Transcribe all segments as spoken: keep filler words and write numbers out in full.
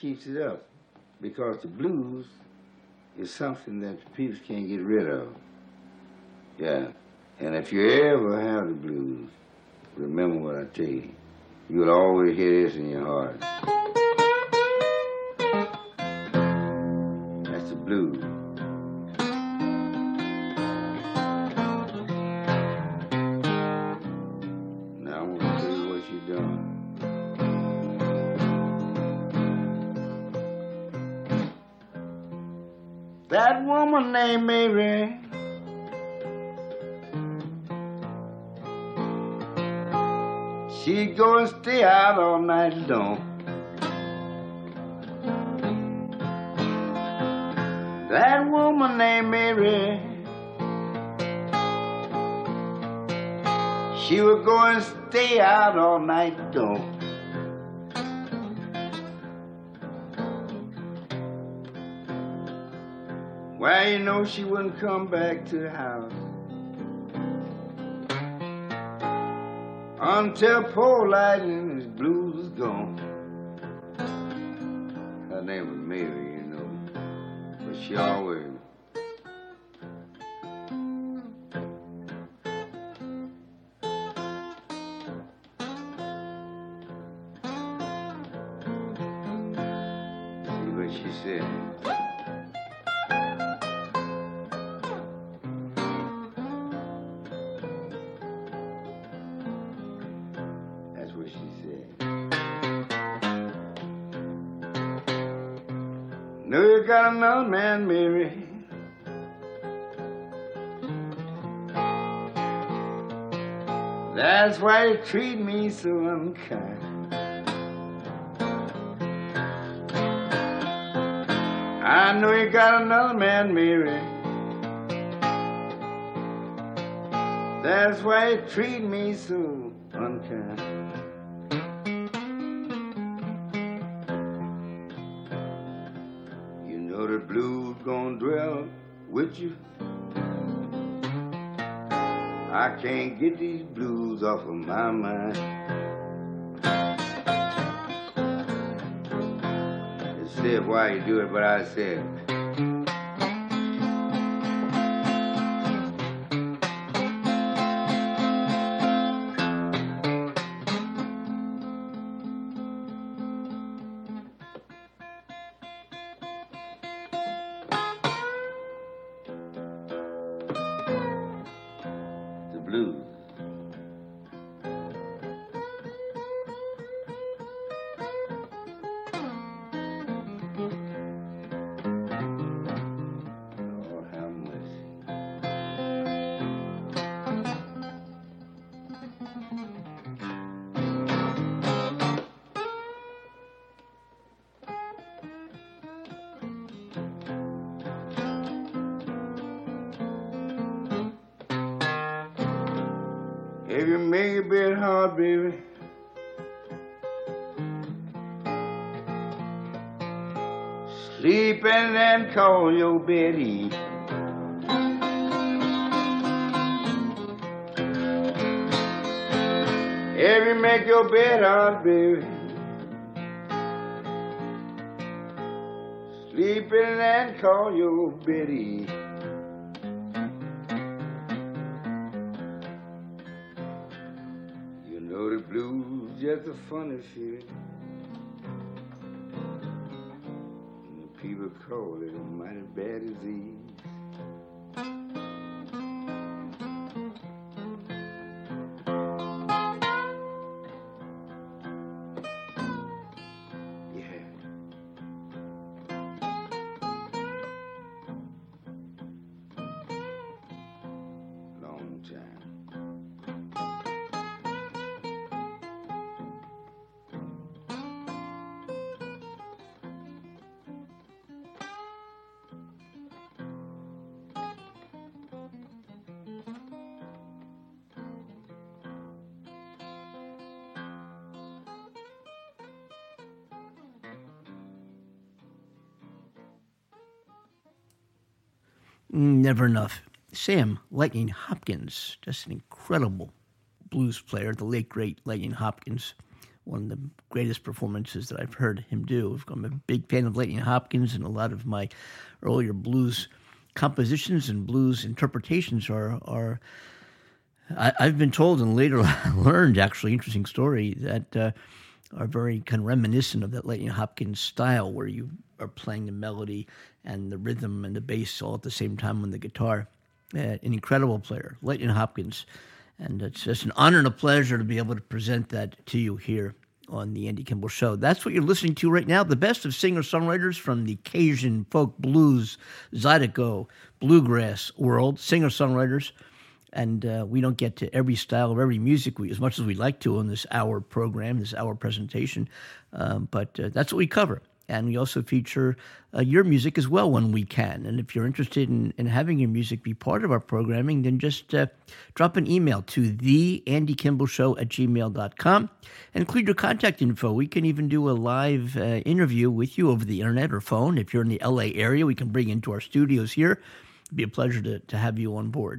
keeps it up because the blues is something that people can't get rid of. Yeah. And if you ever have the blues, remember what I tell you. You'll always hear this in your heart. That's the blues. Now I want to tell you what you've done. That woman named Mary, she go and stay out all night long. That woman named Mary, she would go and stay out all night long. Well, you know she wouldn't come back to the house until poor Lightning, his blues was gone. Her name was Mary, you know, but she always... See what she said. Know you got another man, Mary. That's why you treat me so unkind. I know you got another man, Mary. That's why you treat me so unkind. The blues gonna dwell with you. I can't get these blues off of my mind. They said why you do it, but I said blues. Lord have mercy. If you make it a bit hard, baby, sleep and then call your Betty. If you make your bed hard, baby, sleep and then call your Betty. Know the blues just a funny feeling. And the people call it a mighty bad disease. Yeah. Long time. Never enough. Sam Lightning Hopkins, just an incredible blues player, the late, great Lightning Hopkins, one of the greatest performances that I've heard him do. I'm a big fan of Lightning Hopkins, and a lot of my earlier blues compositions and blues interpretations are are. I, I've been told and later learned, actually, interesting story, that uh, are very kind of reminiscent of that Lightning Hopkins style, where you are playing the melody and the rhythm and the bass all at the same time on the guitar. Uh, an incredible player, Lightning Hopkins. And it's just an honor and a pleasure to be able to present that to you here on the Andy Kimball Show. That's what you're listening to right now, the best of singer-songwriters from the Cajun, folk, blues, zydeco, bluegrass world, singer-songwriters. And uh, we don't get to every style of every music we, as much as we'd like to on this hour program, this hour presentation. Um, but uh, that's what we cover. And we also feature uh, your music as well when we can. And if you're interested in, in having your music be part of our programming, then just uh, drop an email to the Andy Kimball Show at gmail dot com and include your contact info. We can even do a live uh, interview with you over the internet or phone. If you're in the L A area, we can bring you into our studios here. It'd be a pleasure to, to have you on board.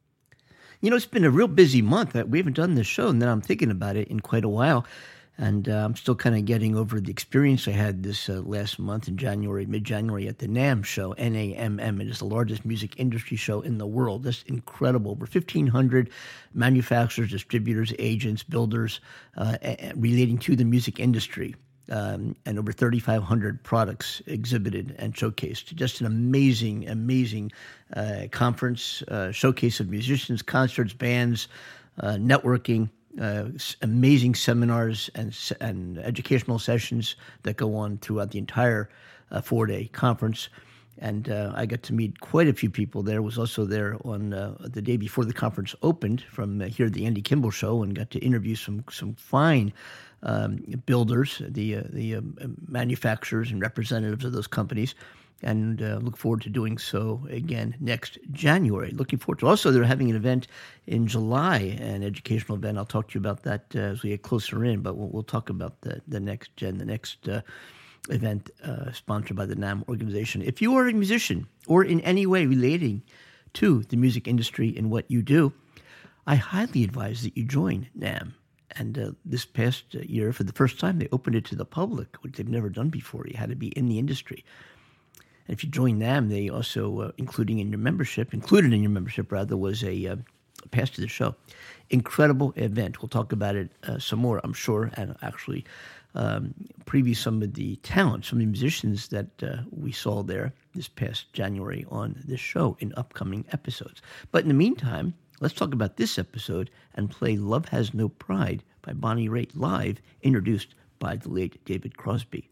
You know, it's been a real busy month. We haven't done this show, and then I'm thinking about it in quite a while. And uh, I'm still kind of getting over the experience I had this uh, last month in January, mid-January at the NAMM show, N A M M. It is the largest music industry show in the world. That's incredible. Over fifteen hundred manufacturers, distributors, agents, builders uh, relating to the music industry. Um, and over thirty-five hundred products exhibited and showcased. Just an amazing, amazing uh, conference, uh, showcase of musicians, concerts, bands, uh, networking, uh, amazing seminars and and educational sessions that go on throughout the entire uh, four-day conference. And uh, I got to meet quite a few people there. Was also there on uh, the day before the conference opened from uh, here at the Andy Kimball Show, and got to interview some some fine um, builders, the uh, the uh, manufacturers and representatives of those companies, and uh, look forward to doing so again next January. Looking forward to. Also, they're having an event in July, an educational event. I'll talk to you about that uh, as we get closer in, but we'll, we'll talk about the the next gen, the next. Uh, event uh, sponsored by the NAMM organization. If you are a musician or in any way relating to the music industry and what you do, I highly advise that you join NAMM. And uh, this past year, for the first time, they opened it to the public, which they've never done before. You had to be in the industry. And if you join NAMM, they also, uh, including in your membership, included in your membership, rather, was a uh, pass to the show. Incredible event. We'll talk about it uh, some more, I'm sure, and actually Um, preview some of the talent, some of the musicians that uh, we saw there this past January on this show in upcoming episodes. But in the meantime, let's talk about this episode and play Love Has No Pride by Bonnie Raitt live, introduced by the late David Crosby.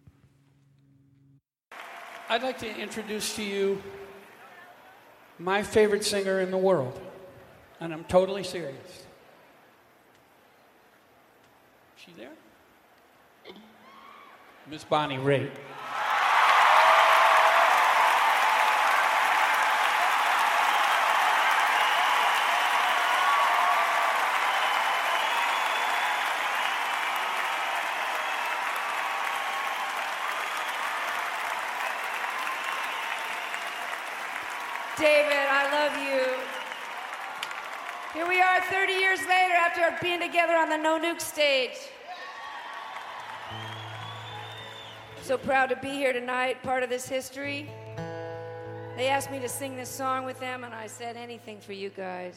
I'd like to introduce to you my favorite singer in the world, and I'm totally serious. Is she there? Miss Bonnie Raitt. David, I love you. Here we are thirty years later after being together on the No Nuke stage. So proud to be here tonight, part of this history. They asked me to sing this song with them, and I said anything for you guys.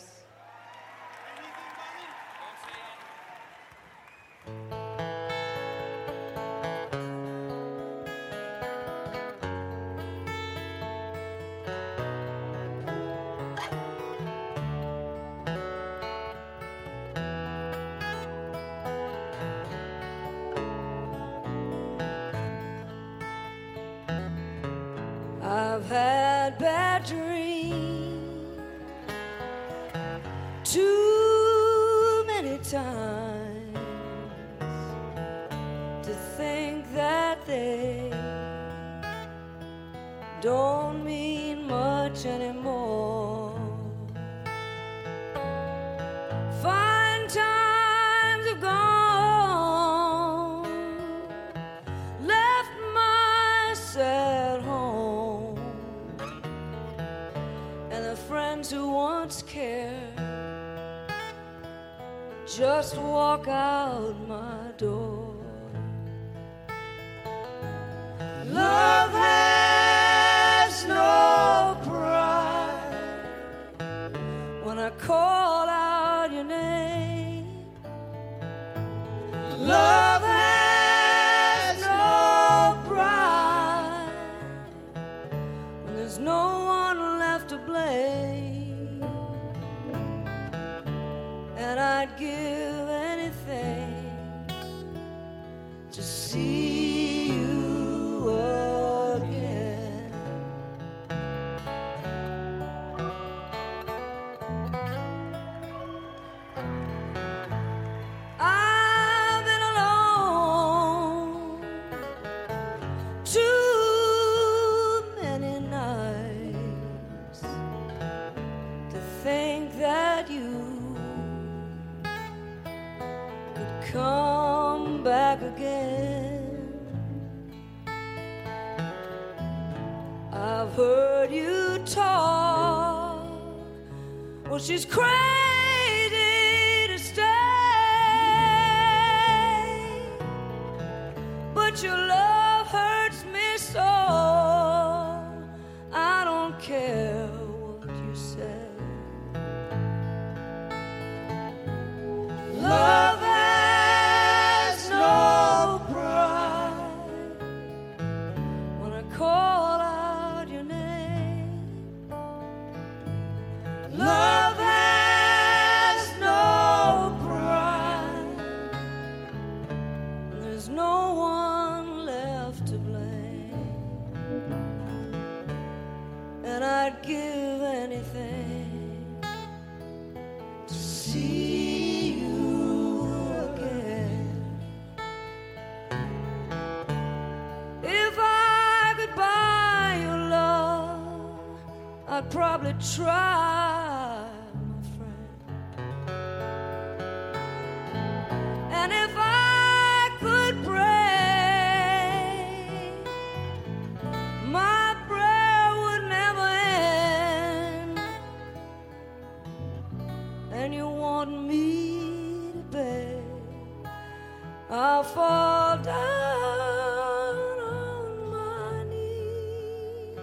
I've had bad dreams too many times to think that they don't mean much anymore. Fine times have gone, left my sad home, and the friends who once cared just walk out my door. again. I've heard you talk. Well, she's crazy to stay, but your love hurts me so. I don't care what you say. Love has no pride. When I call out your name, love has no pride. There's no one left to blame, and I'd give anything to see you again. If I could buy your love, I'd probably try, my friend. And if I could pray, my prayer would never end. And you want me to beg, I'll fall down on my knees,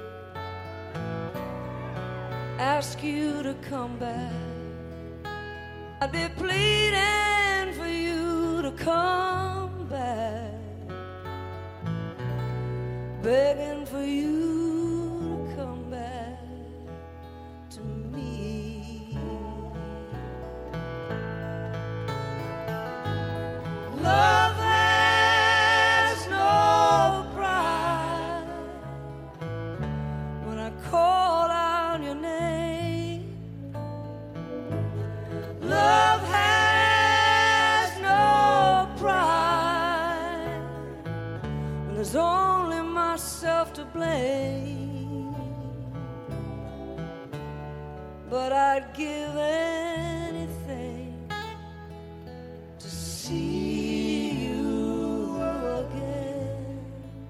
ask you to come back. I'd be pleading for you to come back, begging for you to come back to me. Love has no pride. When I call out your name, love has no pride. And there's only myself to blame, but I'd give anything to see you again.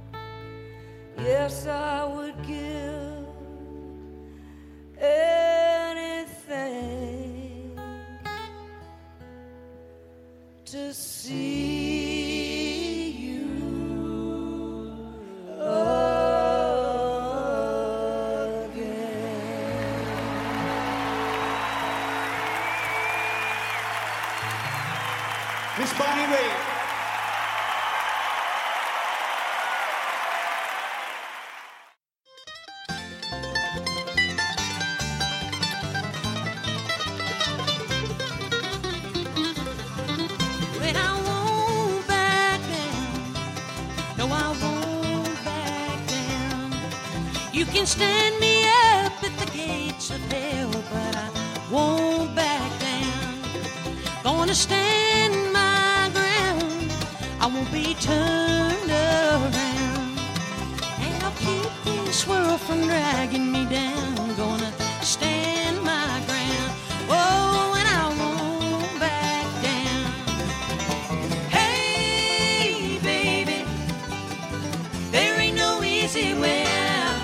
Yes, I would give anything to see you again. Miss Bonnie Raitt. When I won't back down, no, I won't back down. You can stand me up at the gates of hell, but I won't back down. Gonna stand my ground, I won't be turned around. And I'll keep this world from dragging me down. Gonna stand my ground, oh, and I won't back down. Hey, baby, there ain't no easy way out.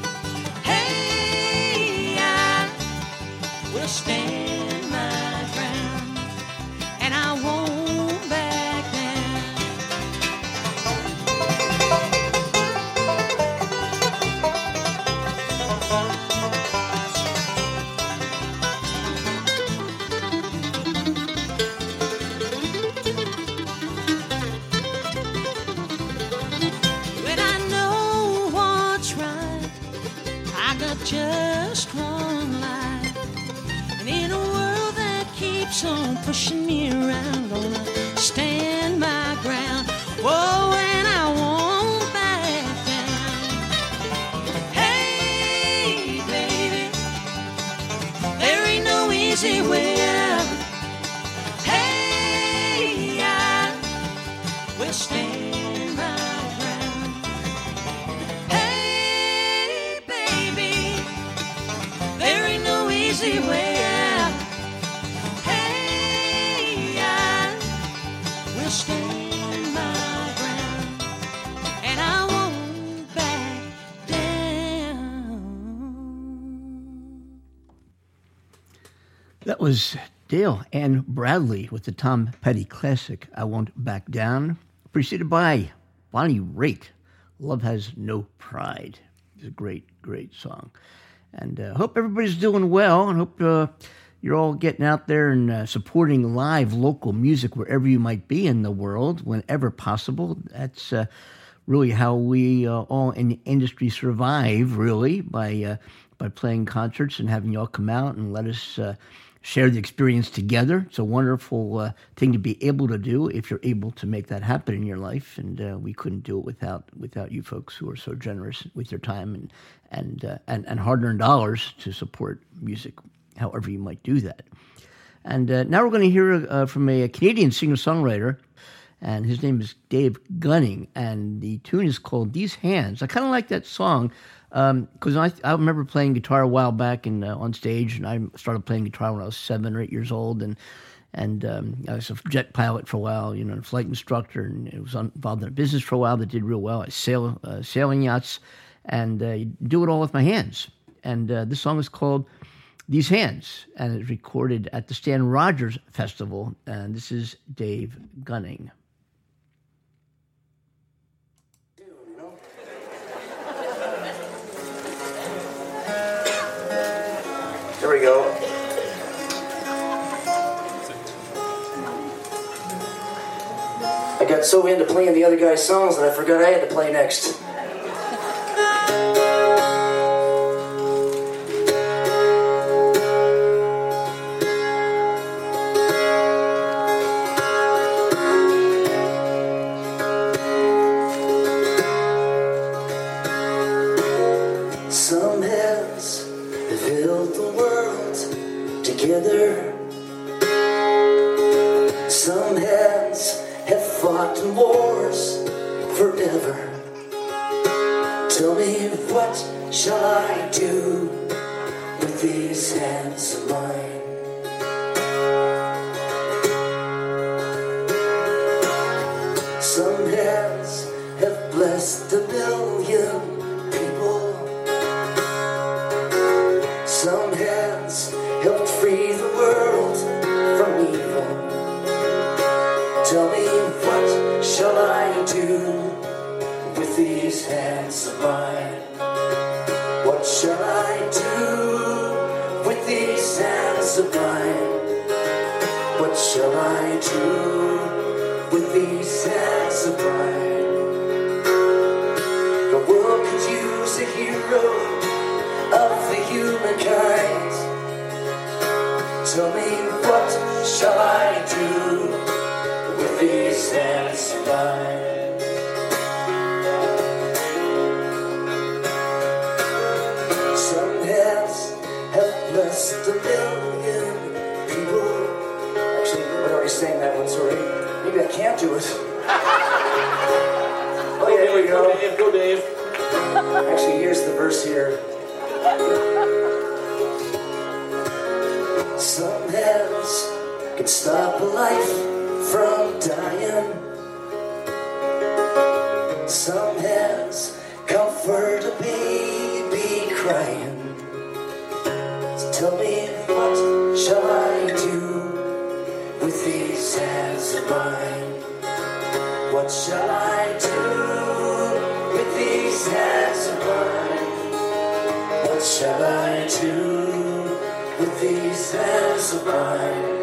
Hey, I will stand my ground, and I won't back down. When I know what's right, I got just one life. And in a world that keeps on pushing me around, gonna stand my ground, whoa, and I won't back down. Hey, baby, there ain't no easy way out. Hey, I will stand my ground. Hey, baby, there ain't no easy way out. Hey, I will stand my That was Dale Ann Bradley with the Tom Petty classic, I Won't Back Down, preceded by Bonnie Raitt, Love Has No Pride. It's a great, great song. And I uh, hope everybody's doing well, and hope uh, you're all getting out there and uh, supporting live local music wherever you might be in the world, whenever possible. That's uh, really how we uh, all in the industry survive, really, by uh, by playing concerts and having y'all come out and let us uh, share the experience together. It's a wonderful uh, thing to be able to do if you're able to make that happen in your life, and uh, we couldn't do it without without you folks who are so generous with your time and and uh, and, and hard-earned dollars to support music, however you might do that. And uh, now we're going to hear uh, from a, a Canadian singer-songwriter, and his name is Dave Gunning, and the tune is called These Hands. I kind of like that song, because um, I, I remember playing guitar a while back and uh, on stage, and I started playing guitar when I was seven or eight years old, and and um, I was a jet pilot for a while, you know, a flight instructor, and I was involved in a business for a while that did real well. I sail uh, sailing yachts, and uh, do it all with my hands. And uh, this song is called These Hands, and it's recorded at the Stan Rogers Festival, and this is Dave Gunning. Here we go. I got so into playing the other guy's songs that I forgot I had to play next. Some hands have held the world together. Some hands have fought in wars forever. Tell me, what shall I do with these hands of mine? Some hands have blessed a billion people. Some hands helped free the world from evil. Tell me, what shall I do with these hands of mine? What shall I do with these hands of mine? What shall I do with these hands of mine? The world could use a hero of the humankind. Tell me, what shall I do with these hands of mine? Some hands have blessed a million people. Actually, I already sang that one, sorry. Maybe I can't do it. Oh yeah, here we go. Go Dave, go Dave. Actually, here's the verse here. Some hands can stop a life from dying. Some hands comfort a baby crying. So tell me, what shall I do with these hands of mine? What shall I do with these hands of mine? What shall I do with these hands of mine?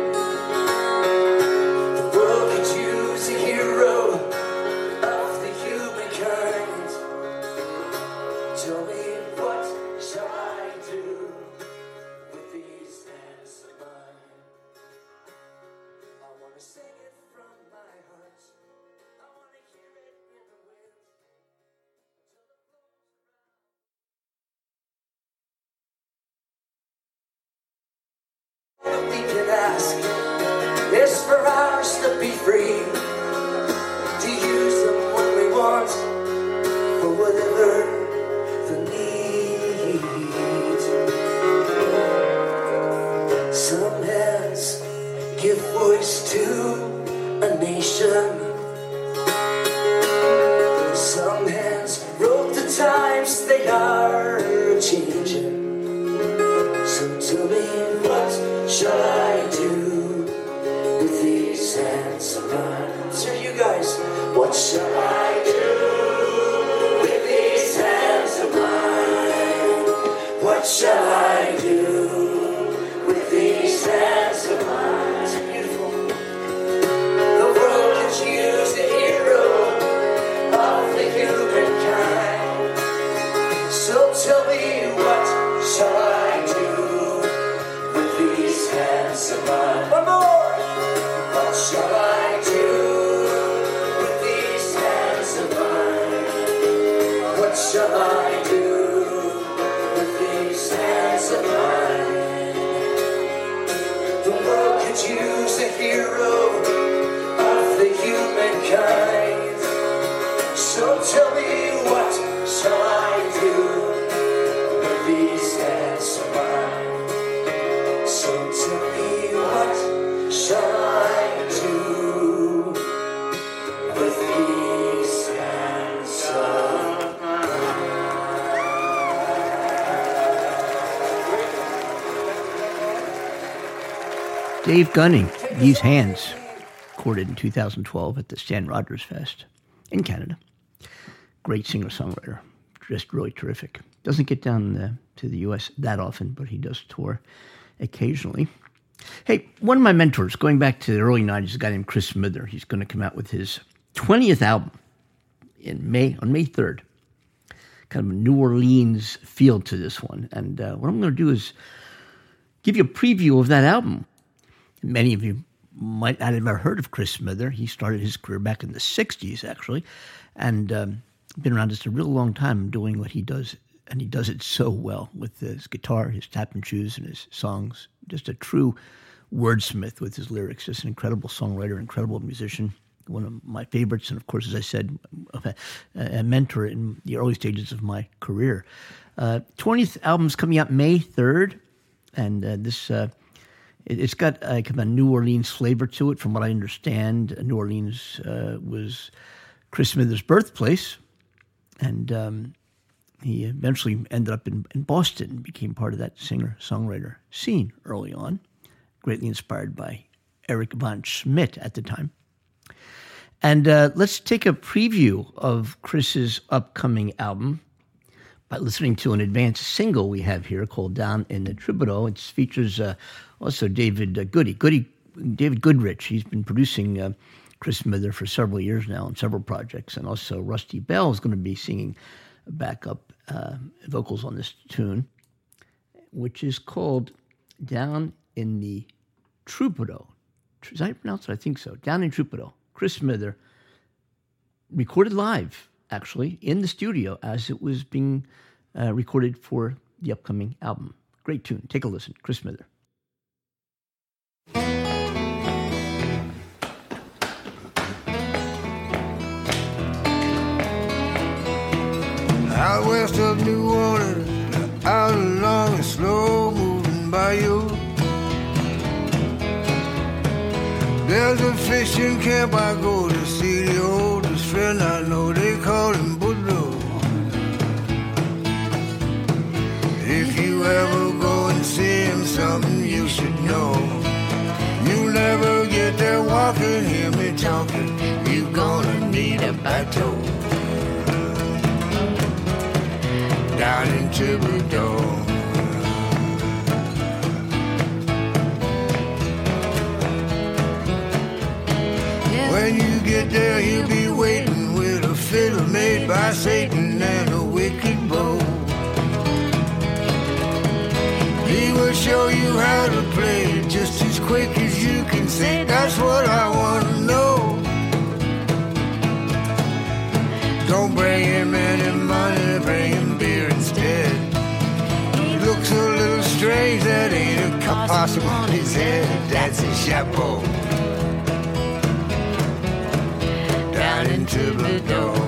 The world could use a hero of the humankind. Tell me, what shall I do with these hands of mine? I want to sing it from my heart. I want to hear it in the wind. What we can ask is for ours to be free, to use them when we want, for whatever the need. Some hands give voice to a nation. Some hands wrote the times they are changing. So tell me, what shall I What shall I do with these hands of mine? What shall I do with these hands of mine? It's beautiful. The world could use a hero of the humankind. So tell me, what shall I do with these hands of mine? One more! What shall I do with these hands of mine? What shall I do with these hands of mine? The world could use a hero of the humankind. So tell me, what shall I do with these hands of mine? So tell me, what shall I do with these hands of Dave Gunning, These Hands, recorded in two thousand twelve at the Stan Rogers Fest in Canada. Great singer-songwriter, just really terrific. Doesn't get down uh, to the U S that often, but he does tour occasionally. Hey, one of my mentors, going back to the early nineties, a guy named Chris Smither. He's going to come out with his twentieth album in May, on May third. Kind of a New Orleans feel to this one. And uh, what I'm going to do is give you a preview of that album. Many of you might not have ever heard of Chris Smither. He started his career back in the sixties, actually, and um, been around just a real long time doing what he does, and he does it so well with his guitar, his tap and choose, and his songs. Just a true wordsmith with his lyrics. Just an incredible songwriter, incredible musician, one of my favorites, and of course, as I said, a, a mentor in the early stages of my career. Uh, twentieth album's coming out May third, and uh, this... Uh, It's got uh, kind of a New Orleans flavor to it, from what I understand. New Orleans uh, was Chris Smither's birthplace, and um, he eventually ended up in, in Boston and became part of that singer-songwriter scene early on, greatly inspired by Eric Von Schmidt at the time. And uh, let's take a preview of Chris's upcoming album by listening to an advanced single we have here called Down in the Troubadour. It features uh, also David uh, Goody, Goody, David Goodrich. He's been producing uh, Chris Smither for several years now on several projects, and also Rusty Bell is going to be singing backup uh, vocals on this tune, which is called Down in the Troubadour. Is that how you pronounce it? I think so. Down in Troubadour. Chris Smither, recorded live, actually, in the studio as it was being uh, recorded for the upcoming album. Great tune. Take a listen. Chris Smither. Out west of New Orleans, out along a slow moving bayou. There's a fishing camp I go to see the oldest friend I know. They call him Boudreaux. If you ever go and see him, something you should know. You never get there walking, hear me talking. You're gonna need a bateau. Down in Troubadour. When you get there, he'll be waiting with a fiddle made by Satan and a wicked bow. He will show you how to play it just as quick as you can say. That's what I want to know. Don't bring him any money, bring him beer instead. He looks a little strange, that ain't a possum on his head. That's a chapeau. Down in Troubadour.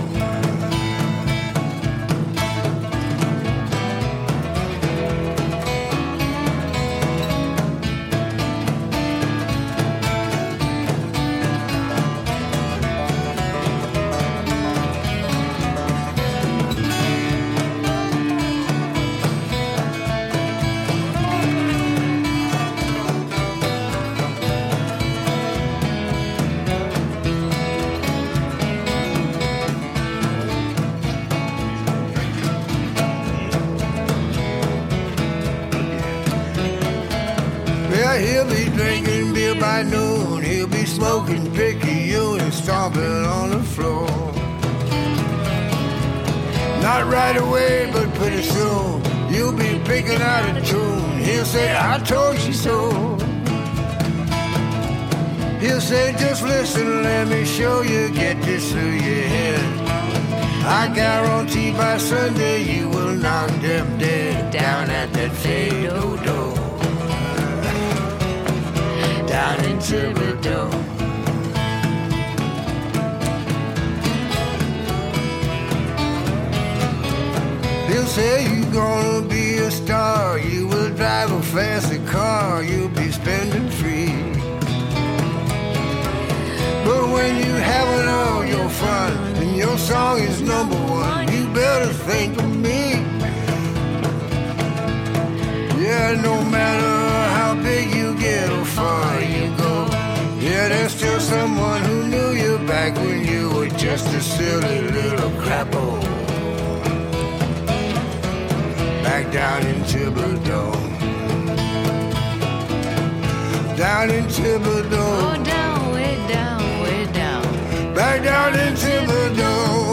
He'll be drinking beer by noon. He'll be smoking Picayune and stomping on the floor. Not right away, but pretty soon you'll be picking out a tune. He'll say, I told you so. He'll say, just listen, let me show you, get this through your head. I guarantee by Sunday you will knock them dead down at that Fado-Do, down in Thibodeau. He'll say you're gonna be a star, you will drive a fancy car, you'll be spending free. But when you having all your fun and your song is number one, you better think of me. Yeah, no matter how big you get or far you go, yeah, there's still someone who knew you back when you were just a silly little crappo. Back down in Thibodeau, down in Thibodeau. Oh, down, way down, way down. Back down in Thibodeau.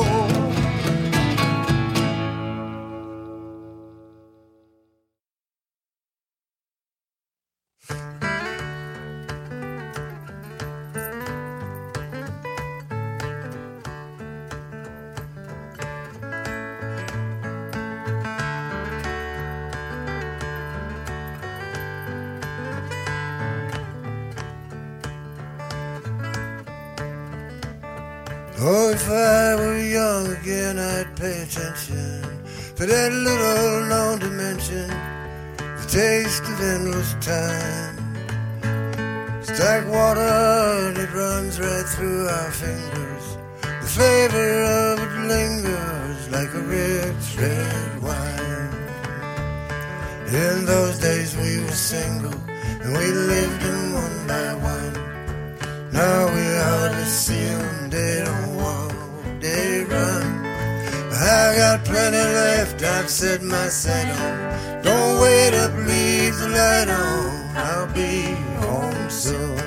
Oh, if I were young again, I'd pay attention to that little known dimension, the taste of endless time. It's like water and it runs right through our fingers. The flavor of it lingers like a rich red wine. In those days we were single and we lived in one by one. Now we hardly see them, they don't walk, they run. I got plenty left, I've set my sight on. Don't wait up, leave the light on, I'll be home soon.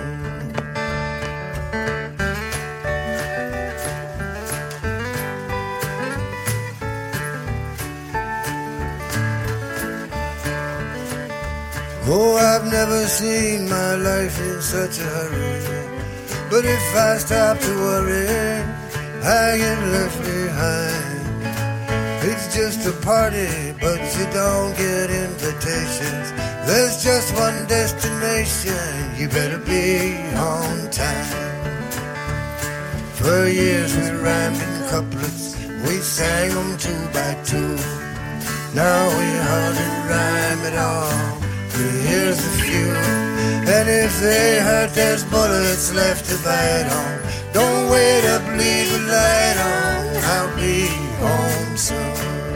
Oh, I've never seen my life in such a hurry. But if I stop to worry, I get left behind. It's just a party, but you don't get invitations. There's just one destination, you better be on time. For years we rhymed in couplets, we sang them two by two. Now we hardly rhyme at all, here's a few. And if they hurt, there's bullets left to bite on. Don't wait up, leave the light on, I'll be home soon.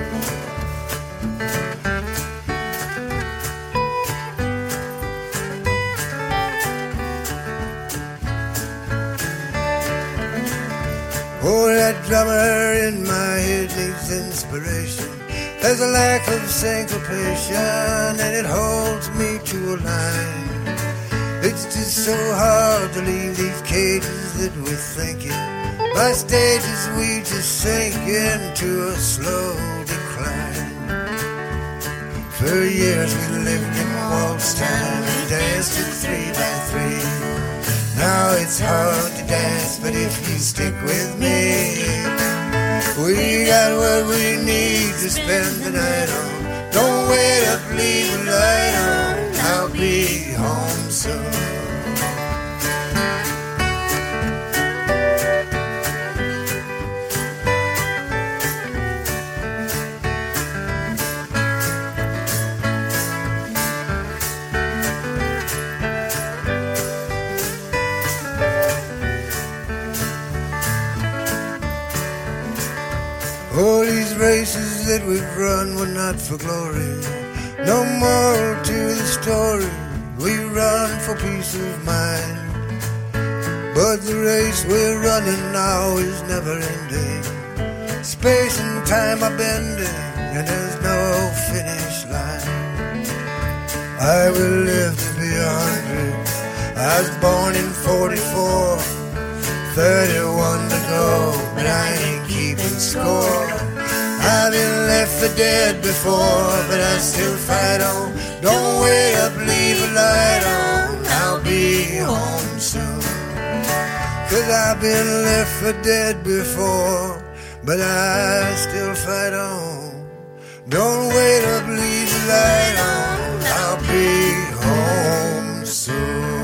Oh, that drummer in my head needs inspiration. There's a lack of syncopation and it holds me to a line. It's just so hard to leave these cages that we're thinking. By stages we just sink into a slow decline. For years we lived in waltz time and danced at three by three. Now it's hard to dance, but if you stick with me, we got what we need to spend the night on. Don't wait up, leave the light on, I'll be home soon. Oh, these races that we've run were not for glory. No moral to the story. We run for peace of mind. But the race we're running now is never ending. Space and time are bending, and there's no finish line. I will live to be a hundred. I was born in forty-four, thirty-one to go, but I ain't keeping score. I've been left for dead before, but I still fight on. Don't wait up, leave a light on, I'll be home soon. Cause I've been left for dead before, but I still fight on. Don't wait up, leave the light on, I'll be home soon.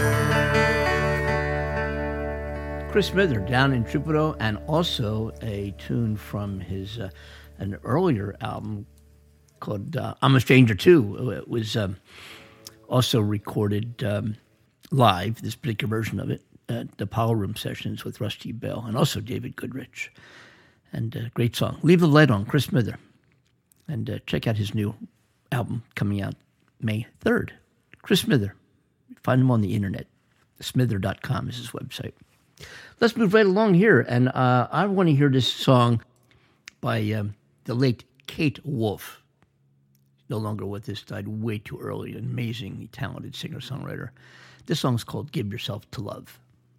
Chris Smither, Down in Troubadour, and also a tune from his uh, an earlier album called uh, I'm a Stranger Too. It was um, also recorded um, live, this particular version of it, at the Apollo Room sessions with Rusty Bell and also David Goodrich. And a uh, great song. Leave the Light On, Chris Smither. And uh, check out his new album coming out May third. Chris Smither. Find him on the internet. smither dot com is his website. Let's move right along here. And uh, I want to hear this song by um, the late Kate Wolf. No longer with us, died way too early. An amazingly talented singer-songwriter. This song's called Give Yourself to Love.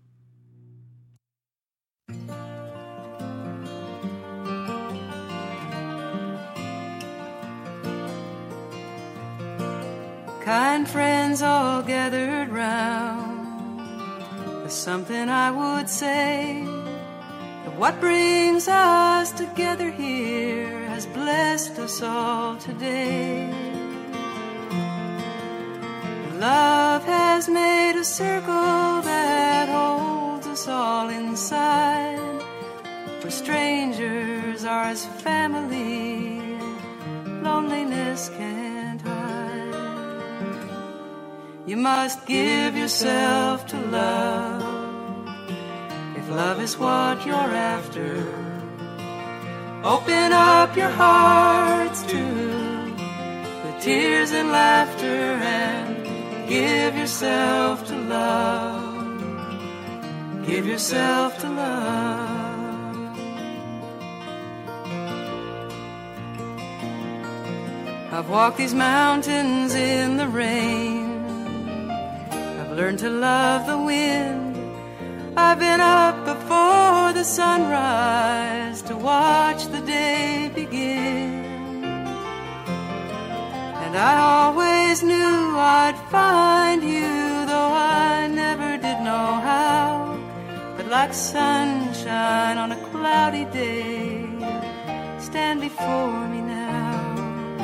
Kind friends all gathered round, there's something I would say, that what brings us together here has blessed us all today. Love has made a circle that holds us all inside, where strangers are as family, loneliness can't hide. You must give yourself to love, if love is what you're after. Open up your hearts to the tears and laughter and give yourself to love. Give yourself to love. I've walked these mountains in the rain, I've learned to love the wind. I've been up before the sunrise to watch the day begin. And I always knew I'd find you, though I never did know how. But like sunshine on a cloudy day, stand before me now.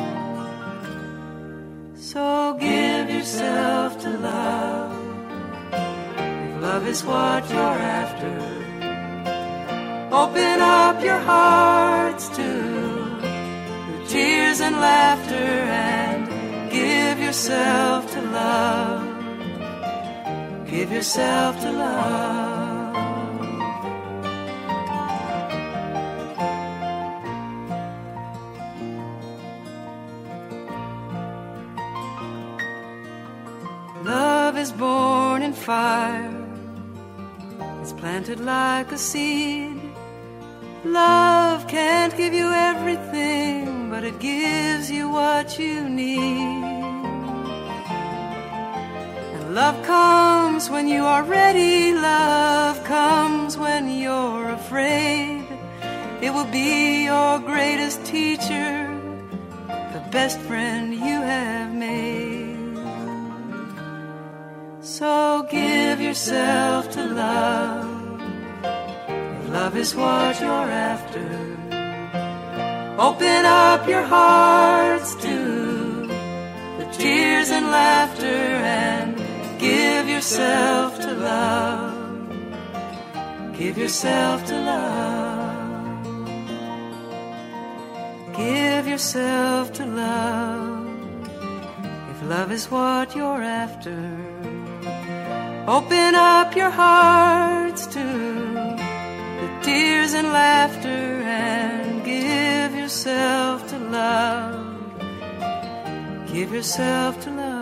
So give yourself to love, if love is what you're after. Open up your hearts to the tears and laughter and give yourself to love. Give yourself to love. Love is born in fire, it's planted like a seed. Love can't give you everything, but it gives you what you need. And love comes when you are ready, love comes when you're afraid. It will be your greatest teacher, the best friend you have made. So give yourself to love, if love is what you're after. Open up your hearts to the tears and laughter and give yourself to love. Give yourself to love. Give yourself to love, if love is what you're after. Open up your hearts to the tears and laughter and give yourself to love. Give yourself to love.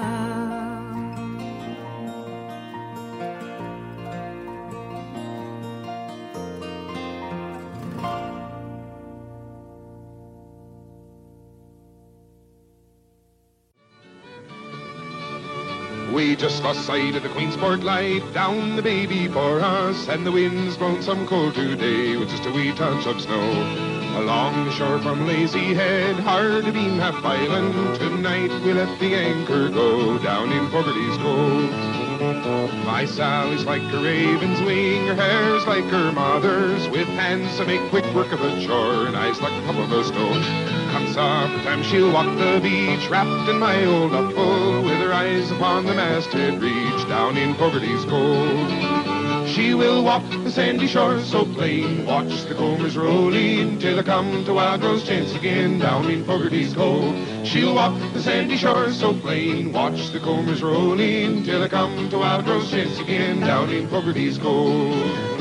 We just lost sight of the Queensport light, down the bay before us, and the wind's blown some cold today with just a wee touch of snow. Along the shore from Lazy Head, hard to beam Half Island, tonight we let the anchor go down in Fogarty's Cove. My Sally's like a raven's wing, her hair's like her mother's, with hands to make quick work of a chore, and eyes like the top of a stone. Come supper time she'll walk the beach, wrapped in my old duffel, with her eyes upon the masthead reach, down in Fogarty's Cove. She will walk the sandy shore so plain, watch the combers rolling, till I come to Wildrose chance again, down in Fogarty's Cove. She'll walk the sandy shore so plain, watch the combers rolling, till I come to Wildrose chance again, down in Fogarty's Cove.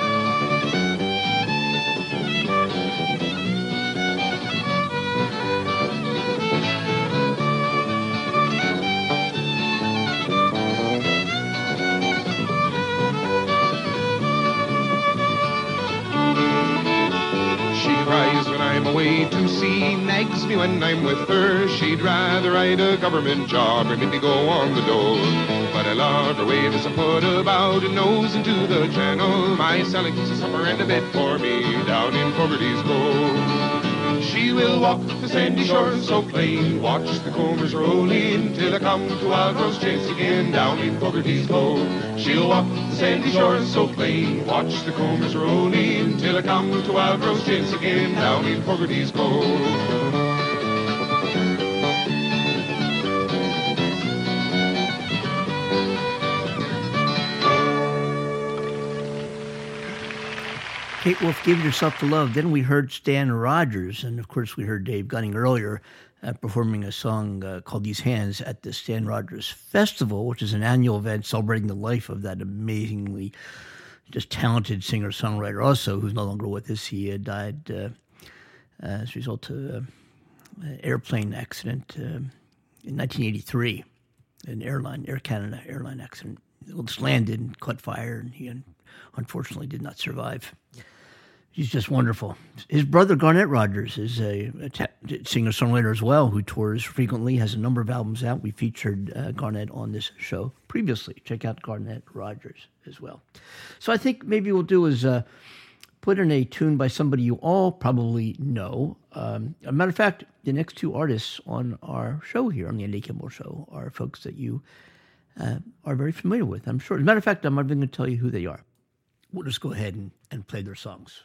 Away to sea, nags me when I'm with her. She'd rather ride a government job or maybe go on the dole. But I love her way as I put about and nose into the channel. My Sally cooks a supper and a bed for me down in Fogarty's Cove. She will walk the sandy shore so plain, watch the combers rolling, till I come to Wildrose chance again, down in Fogarty's Cove. She'll walk the sandy shore so plain, watch the combers rolling, till I come to Wildrose chance again, down in Fogarty's Cove. Kate Wolf, Give Yourself to Love. Then we heard Stan Rogers, and of course we heard Dave Gunning earlier uh, performing a song uh, called These Hands at the Stan Rogers Festival, which is an annual event celebrating the life of that amazingly just talented singer-songwriter also, who's no longer with us. He uh, died uh, as a result of uh, an airplane accident uh, in nineteen eighty-three, an airline, Air Canada airline accident. It just landed and caught fire, and he unfortunately did not survive. He's just wonderful. His brother, Garnett Rogers, is a, a ta- singer-songwriter as well, who tours frequently, has a number of albums out. We featured uh, Garnett on this show previously. Check out Garnett Rogers as well. So I think maybe we'll do is uh, put in a tune by somebody you all probably know. Um, as a matter of fact, the next two artists on our show here, on the Andy Kimball Show, are folks that you uh, are very familiar with, I'm sure. As a matter of fact, I'm not even going to tell you who they are. We'll just go ahead and, and play their songs.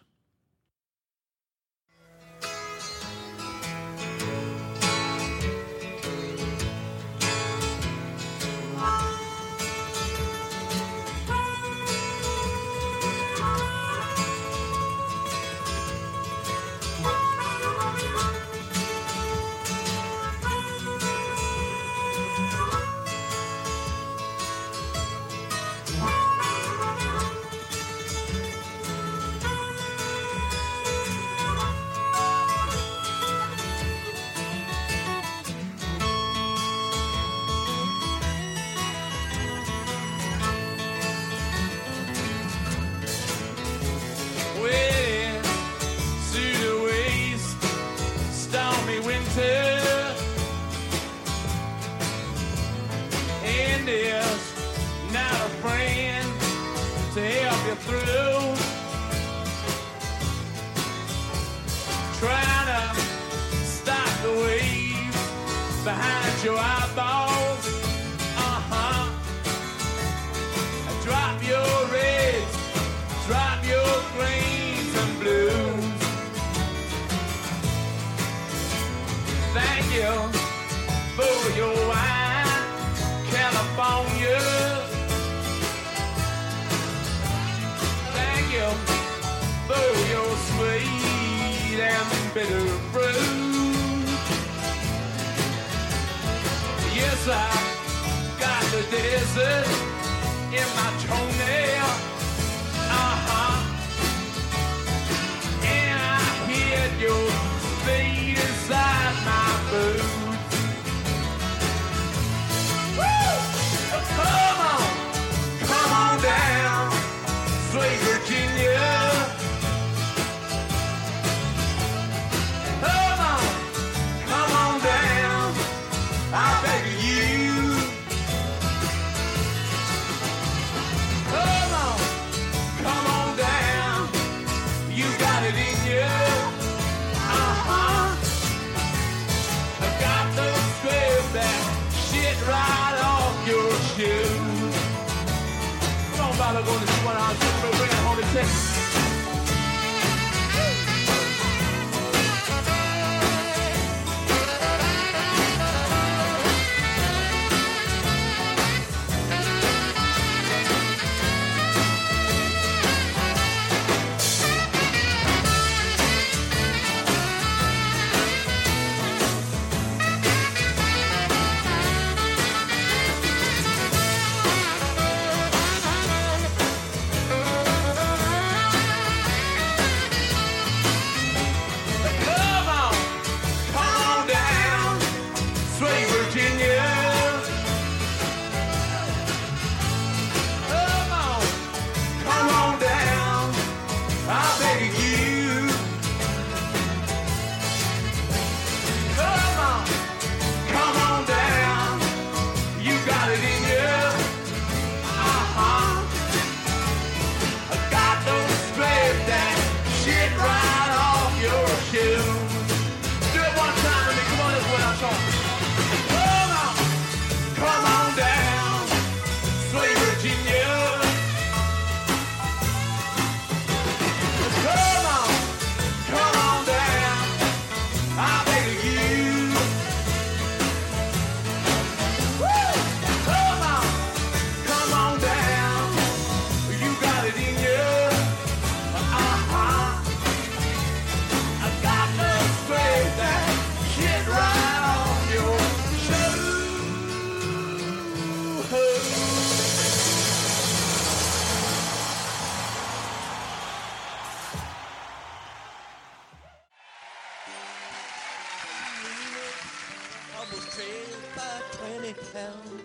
was trailed by twenty pounds.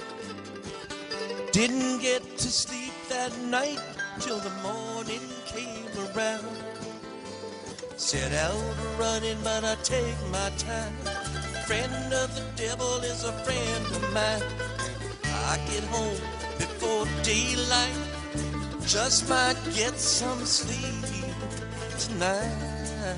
Didn't get to sleep that night till the morning came around. Set out running, but I take my time. Friend of the devil is a friend of mine. I get home before daylight, just might get some sleep tonight.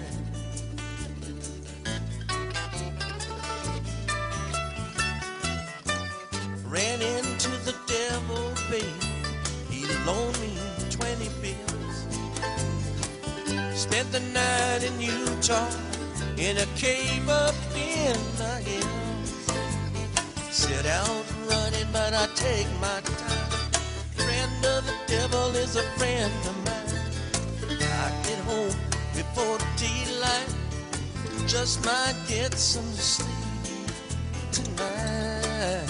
Ran into the devil, babe. He loaned me twenty bills. Spent the night in Utah in a cave up in the hills. Set out running, but I take my time. Friend of the devil is a friend of mine. I get home before daylight, just might get some sleep tonight.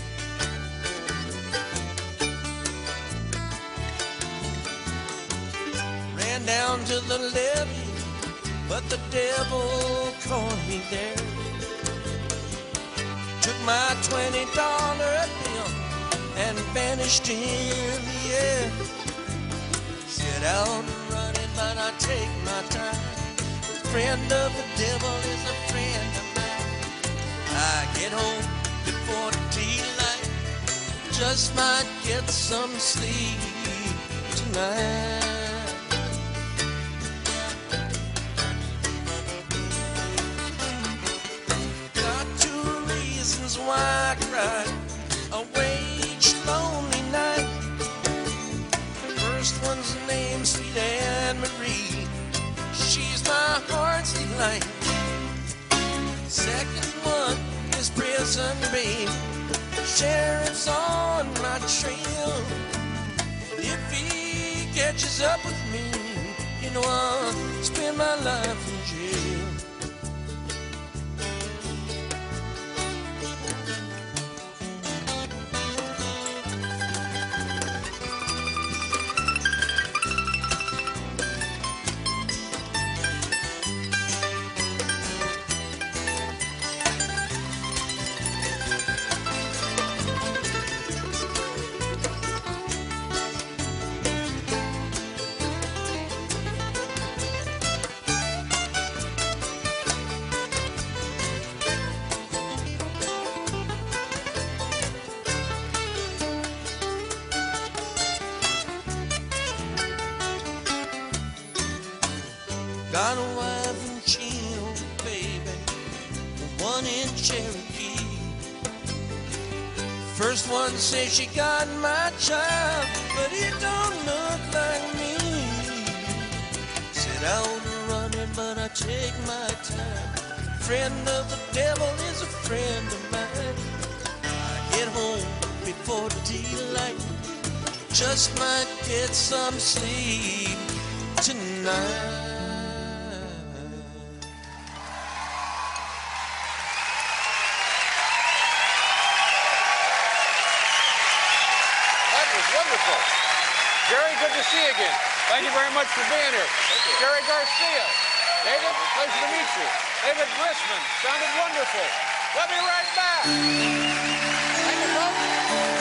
Ran down to the levee, but the devil caught me there. Took my twenty dollar bill and vanished in the air. Set out running, but I take my time. Friend of the devil is a friend of mine. I get home before daylight, just might get some sleep tonight. Why I cried a wage lonely night. First one's named Sweet Anne Marie, she's my heart's delight. Second one is Prison Babe, sheriff's on my trail. If he catches up with me, you know I'll spend my life in jail. Got a wife in Chino, baby, one in Cherokee. First one says she got my child, but it don't look like me. Set out running, but I take my time. Friend of the devil is a friend of mine. I get home before daylight, just might get some sleep tonight. Wonderful. Jerry, good to see you again. Thank you very much for being here. Jerry Garcia. David, pleasure to meet you. David Grissman, sounded wonderful. We'll be right back. Thank you, folks.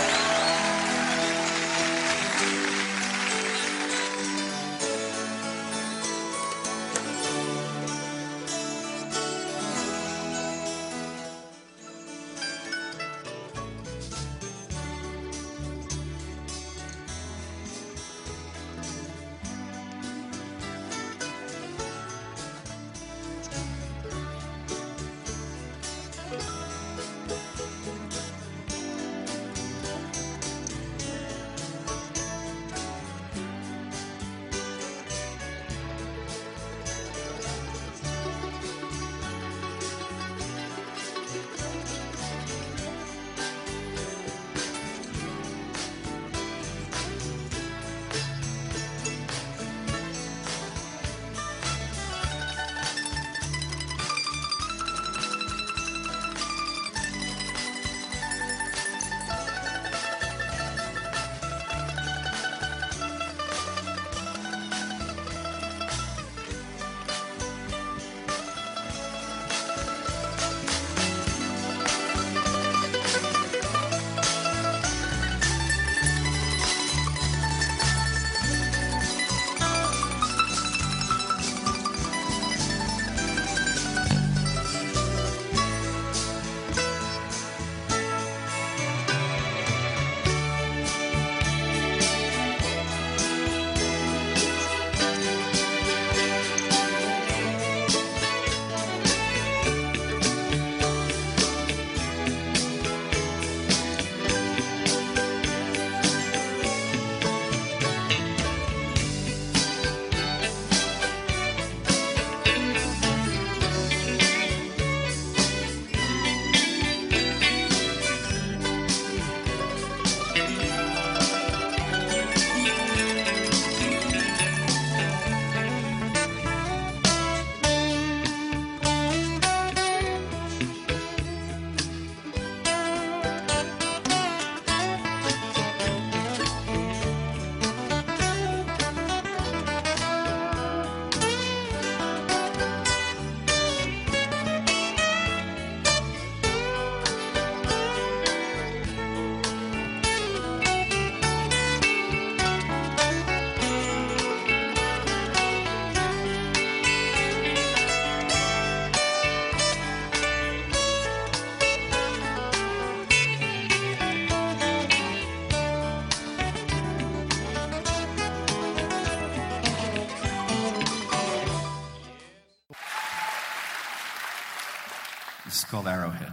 It's called Arrowhead.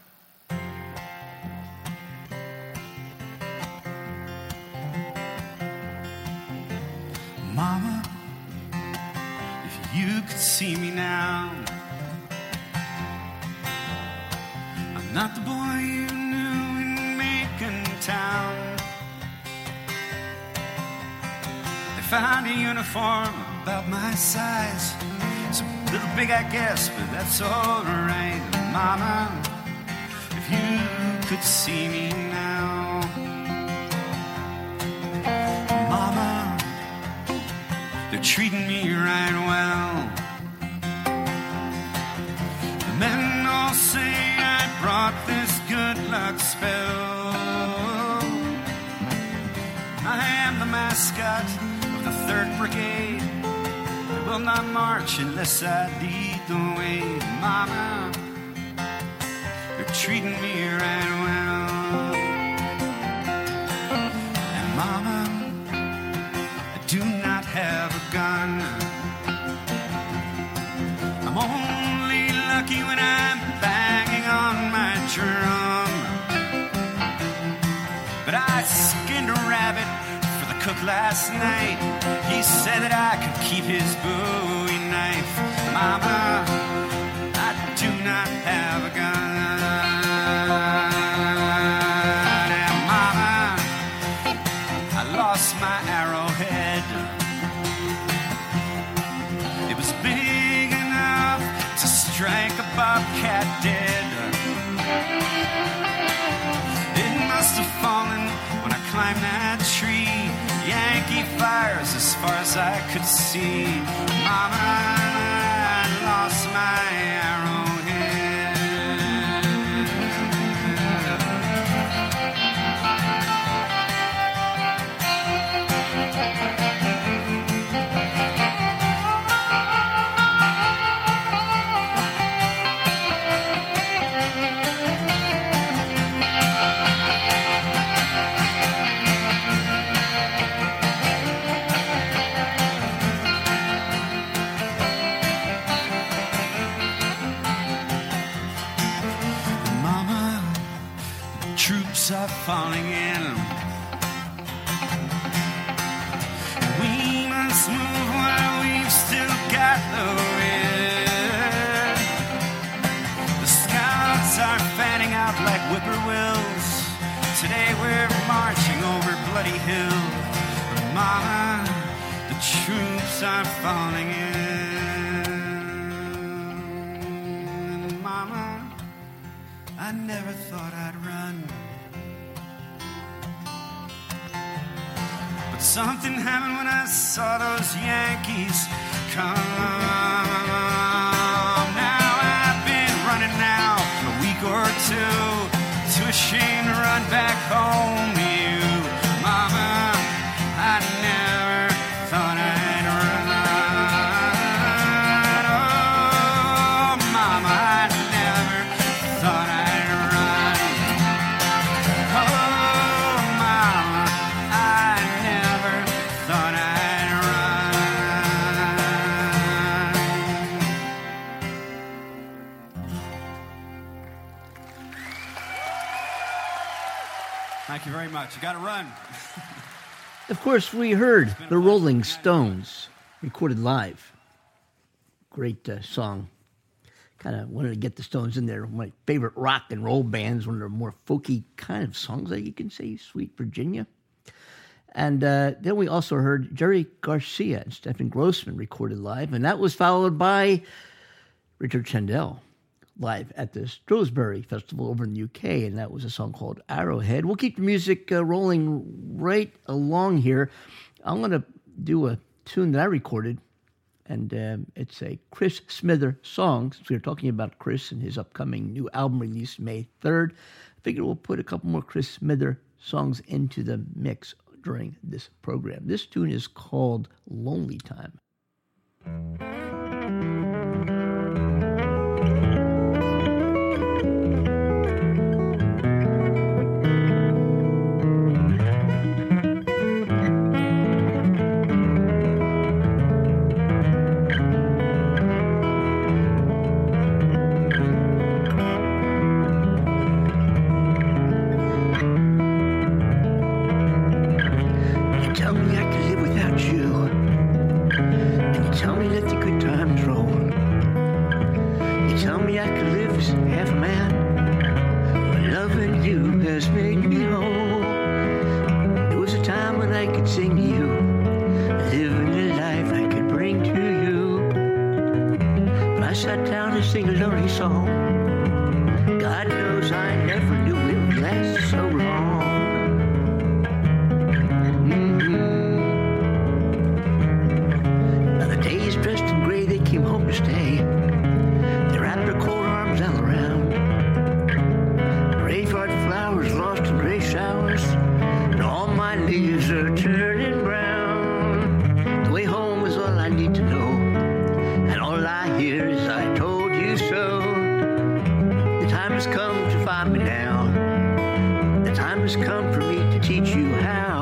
Mama, if you could see me now, I'm not the boy you knew in Macon Town. They found a uniform about my size, it's a little big I guess, but that's all right. Mama, if you could see me now. Mama, they're treating me right well. The men all say I brought this good luck spell. I am the mascot of the third Brigade. I will not march unless I lead the way. Mama, they're treating me right well. And Mama, I do not have a gun. I'm only lucky when I'm banging on my drum. But I skinned a rabbit for the cook last night. He said that I could keep his Bowie knife. Mama, I do not have a gun. And Mama, I lost my arrowhead. It was big enough to strike a bobcat dead. It must have fallen when I climbed that tree. Yankee fires as far as I could see. Mama, I lost my arrowhead. Are falling in. We must move while we've still got the wind. The scouts are fanning out like whippoorwills. Today we're marching over Bloody Hill. Mama, the troops are falling in. Mama, I never thought I'd run. Something happened when I saw those Yankees come. Now I've been running now a week or two, too ashamed to run back home to you. Mama, I never thought I'd run. Oh, Mama, I never thought I'd run. Oh, Mama, I never thought I'd run. Thank you very much. You got to run. Of course, we heard the Rolling Stones, recorded live. Great uh, song. Kind of wanted to get the Stones in there. My favorite rock and roll bands, one of their more folky kind of songs, like you can say, Sweet Virginia. And uh, then we also heard Jerry Garcia and Stephen Grossman recorded live, and that was followed by Richard Chendel live at the Shrewsbury Festival over in the U K, and that was a song called Arrowhead. We'll keep the music uh, rolling right along here. I'm going to do a tune that I recorded, and um, it's a Chris Smither song. Since we were talking about Chris and his upcoming new album release May third, I figured we'll put a couple more Chris Smither songs into the mix during this program. This tune is called Lonely Time. sat down to sing a lonely song. God knows I never knew it would last so long. Mm-hmm. Now the days dressed in gray, they came home to stay. They wrapped their cold arms all around. Graveyard flowers lost in gray showers, and all my leaves are turning brown. The way home is all I need to know, and all I hear is I told you so. The time has come to find me now. The time has come for me to teach you how.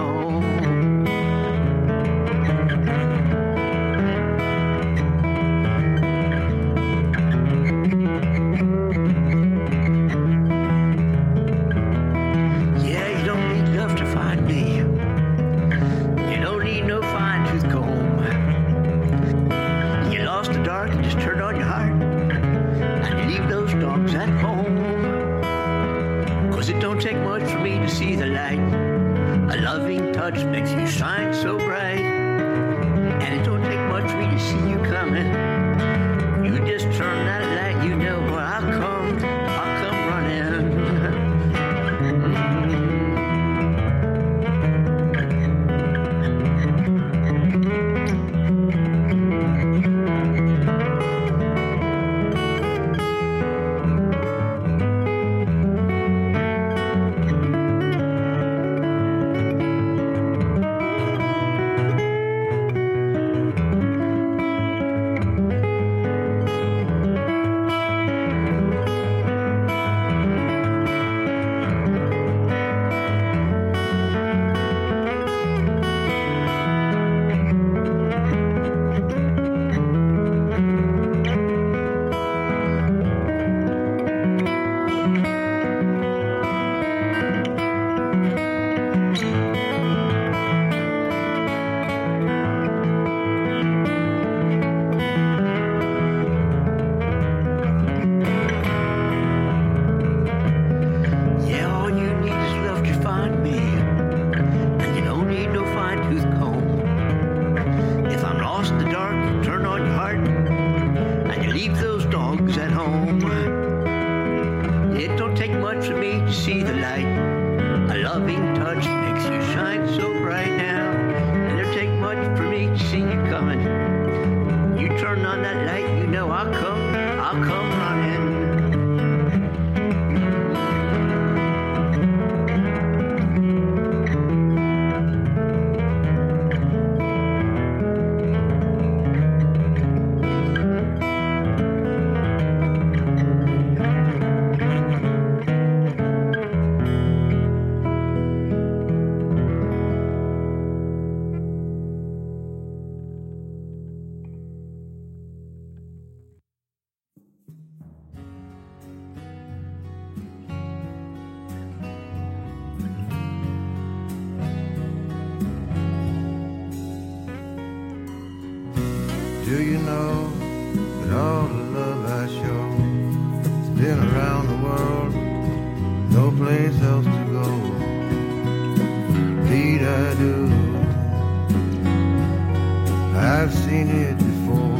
Yeah, you don't need love to find me. You don't need no fine-tooth comb. You lost the dark and just turned on your heart, and you leave those dogs at home. Cause it don't take much for me to see the light. A loving touch makes you shine so bright. And it don't take much for me to see you coming. You just turn that light, you know where I'll come, I'll come running. Yeah, all you need is love to find me, and you don't need no fine-tooth comb. If I'm lost in the dark, you turn on your heart, and you leave those dogs at home. It don't take much for me to see the light. A loving touch makes you shine so bright now. And it don't take much for me to see you coming. You turn on that light, you know I'll come, I'll come running. Do you know that all the love I show has been around the world, no place else to go? Indeed I do. I've seen it before.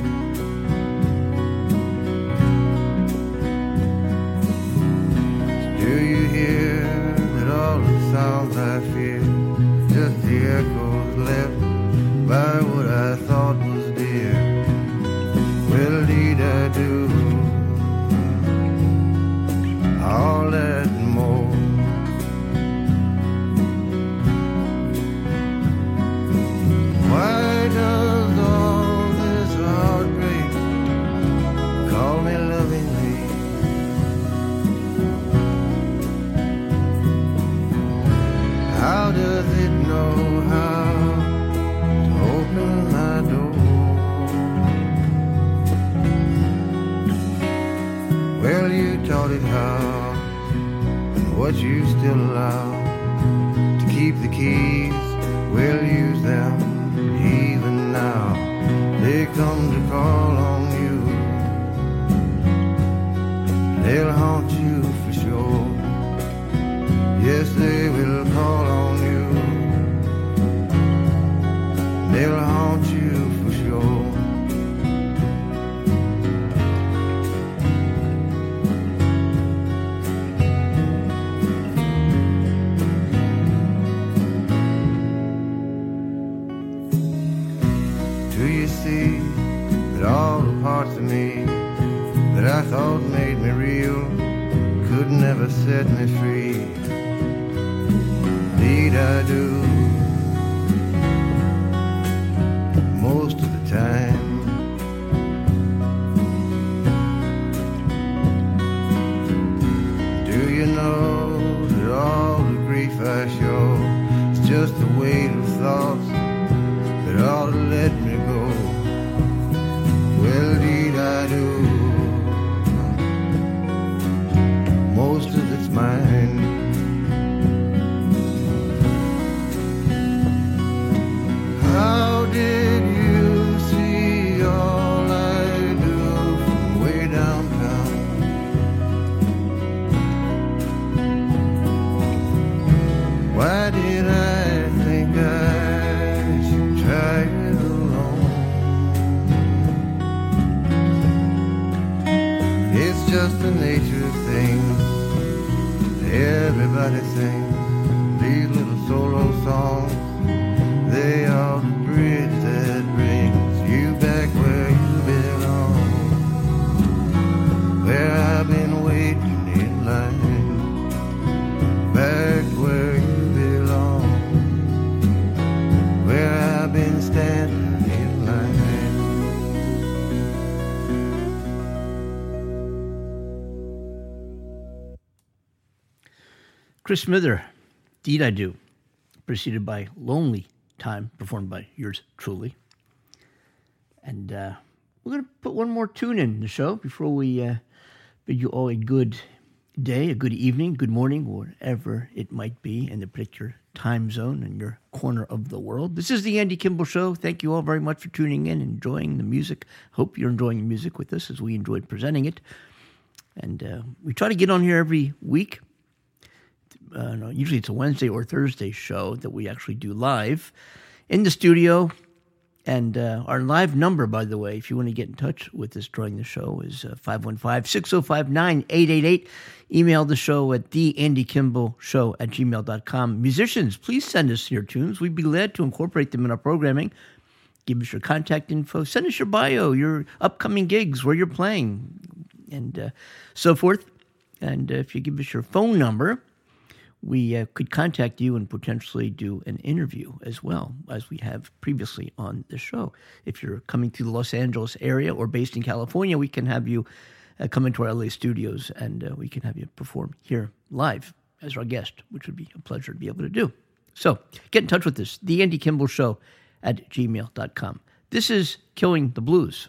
Do you hear that all the sounds I fear, just the echoes left by what I thought was dear? Well, indeed I do. All that and more. Why does all this heartbreak call me lovingly? How does it know how to open my door? Well, you taught it how, and what you still allow to keep the keys. We'll use them even now. They come to call on you. They'll haunt you for sure. Yes, they will call on you. They'll haunt you for sure. that I thought made me real could never set me free. Indeed I do, most of the time. Do you know that all the grief I show is just the weight of thoughts that ought to let me go? Well, indeed I do, most of it's mine. How did you see all I do from way downtown? Why did I think I should try it alone? It's just the nature of things. Everybody sings these little solo songs. They are the bridge that brings you back where you belong, where I've been waiting in line, back where you belong, where I've been standing in line. Chris Smither, Deed I Do, preceded by Lonely Time, performed by yours truly. And uh, we're going to put one more tune in the show before we uh, bid you all a good day, a good evening, good morning, whatever it might be in the particular time zone in your corner of the world. This is the Andy Kimball Show. Thank you all very much for tuning in, enjoying the music. Hope you're enjoying the music with us as we enjoyed presenting it. And uh, we try to get on here every week. Uh, no, usually it's a Wednesday or Thursday show that we actually do live in the studio. And uh, our live number, by the way, if you want to get in touch with us during the show, is uh, five one five, six oh five, nine eight eight eight. Email the show at the Andy Kimball Show at gmail dot com. Musicians, please send us your tunes. We'd be glad to incorporate them in our programming. Give us your contact info. Send us your bio, your upcoming gigs, where you're playing, and uh, so forth. And uh, if you give us your phone number, we uh, could contact you and potentially do an interview as well, as we have previously on the show. If you're coming to the Los Angeles area or based in California, we can have you uh, come into our L A studios and uh, we can have you perform here live as our guest, which would be a pleasure to be able to do. So get in touch with us, the Andy Kimball Show at gmail dot com. This is Killing the Blues.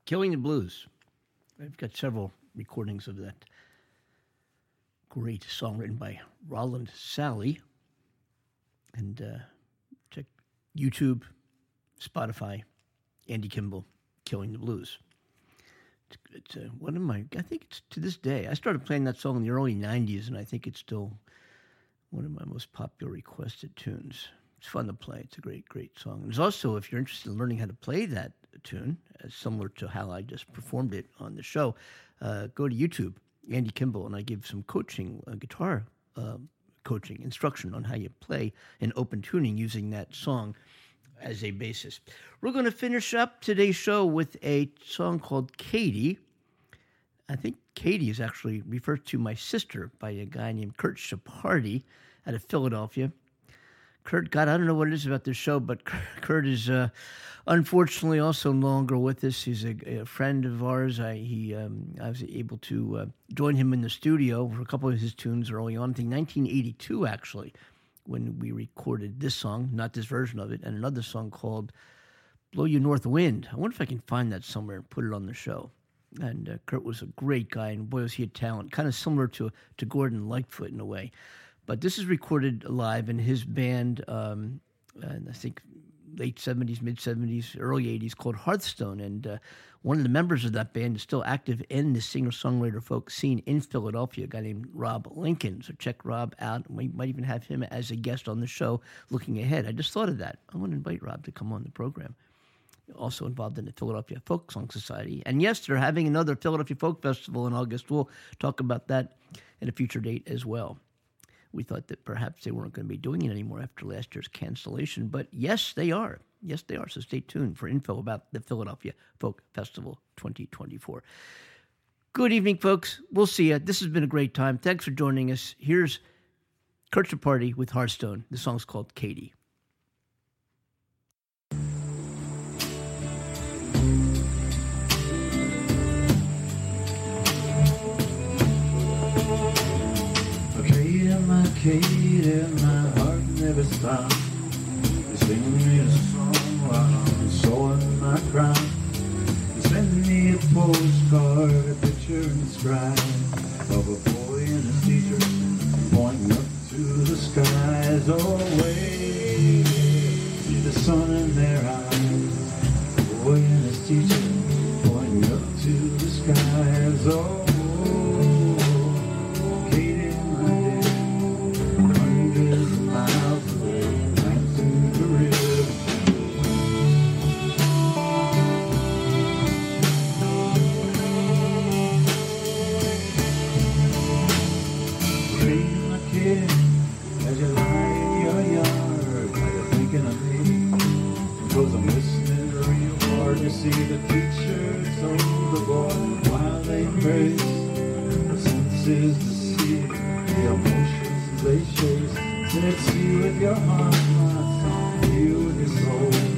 Killing the Blues. I've got several recordings of that great song written by Roland Sally. And uh, check YouTube, Spotify, Andy Kimball, Killing the Blues. It's, it's uh, one of my, I think it's to this day. I started playing that song in the early nineties, and I think it's still one of my most popular requested tunes. It's fun to play. It's a great, great song. And there's also, if you're interested in learning how to play that tune, uh, similar to how I just performed it on the show, uh, go to YouTube, Andy Kimball, and I give some coaching, uh, guitar uh, coaching, instruction on how you play in open tuning using that song as a basis. We're going to finish up today's show with a song called Katie. I think Katie is actually referred to my sister by a guy named Kurt Chapardi out of Philadelphia. Kurt, God, I don't know what it is about this show, but Kurt is uh, unfortunately also no longer with us. He's a, a friend of ours. I he um, I was able to uh, join him in the studio for a couple of his tunes early on. I think nineteen eighty-two, actually, when we recorded this song, not this version of it, and another song called Blow You North Wind. I wonder if I can find that somewhere and put it on the show. And uh, Kurt was a great guy, and boy, was he a talent, kind of similar to to Gordon Lightfoot in a way. But this is recorded live in his band, um, and I think late seventies, mid-seventies, early eighties, called Hearthstone. And uh, one of the members of that band is still active in the singer-songwriter folk scene in Philadelphia, a guy named Rob Lincoln. So check Rob out. We might even have him as a guest on the show looking ahead. I just thought of that. I want to invite Rob to come on the program. Also involved in the Philadelphia Folk Song Society. And yes, they're having another Philadelphia Folk Festival in August. We'll talk about that at a future date as well. We thought that perhaps they weren't going to be doing it anymore after last year's cancellation, but yes, they are. Yes, they are. So stay tuned for info about the Philadelphia Folk Festival twenty twenty-four. Good evening, folks. We'll see you. This has been a great time. Thanks for joining us. Here's Kurt Chapardi with Hearthstone. The song's called Katie. My Katie, my heart never stops. You sing me a song while I'm sewing my crown. You send me a postcard, a picture inscribed of a boy and his teacher pointing up to the skies. Oh, wait, see the sun in their eyes. A boy and his teacher pointing up to the skies. Oh, see the teachers hold the boy while they embrace. The senses deceive, the emotions they chase. It's you with your heart, my son, you with your soul.